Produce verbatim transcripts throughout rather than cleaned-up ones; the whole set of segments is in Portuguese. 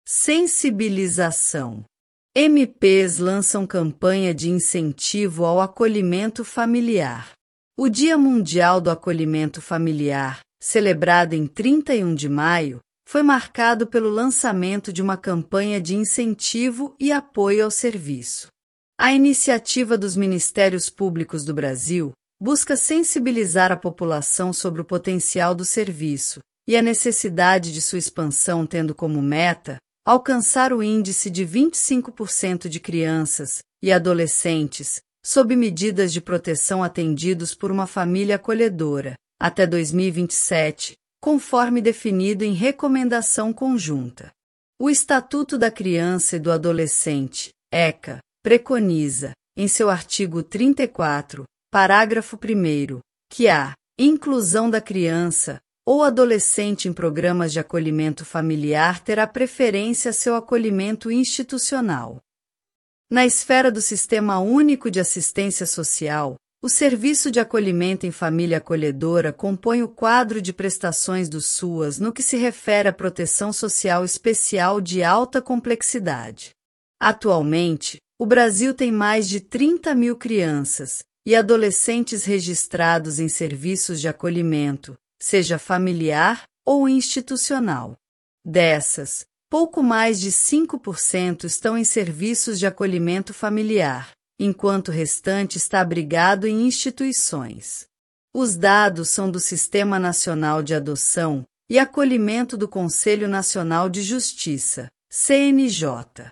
Sensibilização. M Ps lançam campanha de incentivo ao acolhimento familiar. O Dia Mundial do Acolhimento Familiar, celebrado em trinta e um de maio, foi marcado pelo lançamento de uma campanha de incentivo e apoio ao serviço. A iniciativa dos Ministérios Públicos do Brasil busca sensibilizar a população sobre o potencial do serviço e a necessidade de sua expansão, tendo como meta alcançar o índice de vinte e cinco por cento de crianças e adolescentes sob medidas de proteção atendidos por uma família acolhedora, até dois mil e vinte e sete, conforme definido em recomendação conjunta. O Estatuto da Criança e do Adolescente, ECA, preconiza, em seu artigo trinta e quatro, parágrafo primeiro, que a inclusão da criança ou adolescente em programas de acolhimento familiar terá preferência a seu acolhimento institucional. Na esfera do Sistema Único de Assistência Social, o Serviço de Acolhimento em Família Acolhedora compõe o quadro de prestações do SUAS no que se refere à proteção social especial de alta complexidade. Atualmente, o Brasil tem mais de trinta mil crianças e adolescentes registrados em serviços de acolhimento, seja familiar ou institucional. Dessas, pouco mais de cinco por cento estão em serviços de acolhimento familiar, enquanto o restante está abrigado em instituições. Os dados são do Sistema Nacional de Adoção e Acolhimento do Conselho Nacional de Justiça, C N J.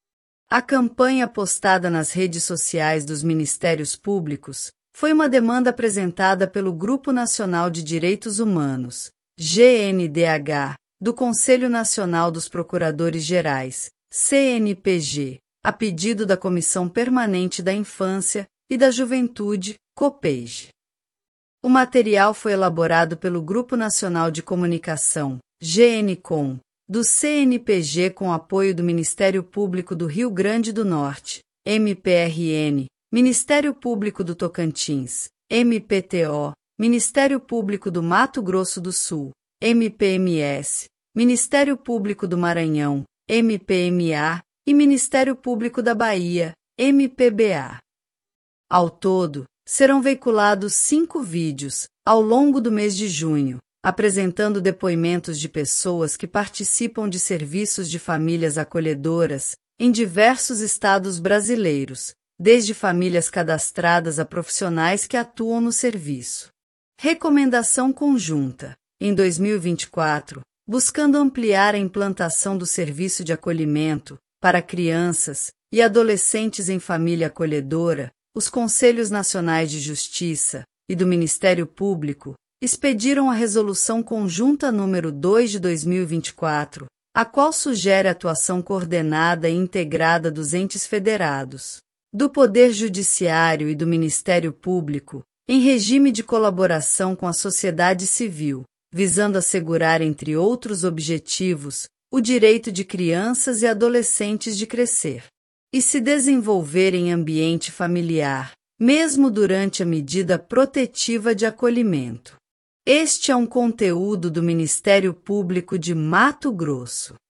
A campanha postada nas redes sociais dos Ministérios Públicos foi uma demanda apresentada pelo Grupo Nacional de Direitos Humanos, G N D H, do Conselho Nacional dos Procuradores Gerais, C N P G, a pedido da Comissão Permanente da Infância e da Juventude, COPEJ. O material foi elaborado pelo Grupo Nacional de Comunicação, G N Com, do C N P G com apoio do Ministério Público do Rio Grande do Norte, M P R N, Ministério Público do Tocantins, M P T O, Ministério Público do Mato Grosso do Sul, M P M S, Ministério Público do Maranhão, M P M A, e Ministério Público da Bahia, M P B A. Ao todo, serão veiculados cinco vídeos, ao longo do mês de junho, apresentando depoimentos de pessoas que participam de serviços de famílias acolhedoras em diversos estados brasileiros, desde famílias cadastradas a profissionais que atuam no serviço. Recomendação conjunta. Em dois mil e vinte e quatro, buscando ampliar a implantação do serviço de acolhimento para crianças e adolescentes em família acolhedora, os Conselhos Nacionais de Justiça e do Ministério Público expediram a Resolução Conjunta número dois de dois mil e vinte e quatro, a qual sugere a atuação coordenada e integrada dos entes federados, do Poder Judiciário e do Ministério Público, em regime de colaboração com a sociedade civil, visando assegurar, entre outros objetivos, o direito de crianças e adolescentes de crescer e se desenvolver em ambiente familiar, mesmo durante a medida protetiva de acolhimento. Este é um conteúdo do Ministério Público de Mato Grosso.